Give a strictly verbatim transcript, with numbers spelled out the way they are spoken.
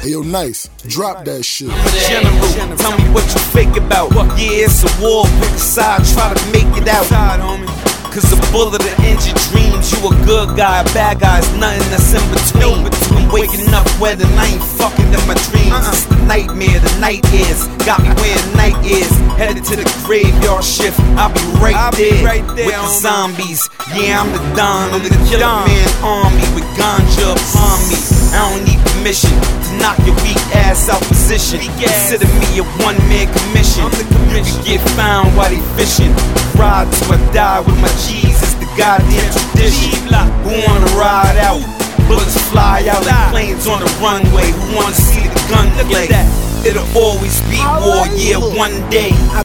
Hey yo, Nice, drop that shit. General, tell me what you fake about. Yeah, it's a war, pick a side, try to make it out. Cause a bullet will end your dreams. You a good guy, a bad guy, it's nothing that's in between. I'm waking up where the night ain't fucking in my dreams. It's the nightmare, the night is. Got me wearing night ears. Headed to the graveyard shift, I'll be right there with the zombies. Yeah, I'm the Don of the Killer Man army with ganja upon me. I don't need permission to knock your weak ass out position. Consider me a one-man commission. You can get found while they fishing. Ride till I die with my Jesus, the goddamn tradition. Who wanna ride out? Bullets fly out like planes on the runway. Who wanna see the gun play? It'll always be war, yeah, one day.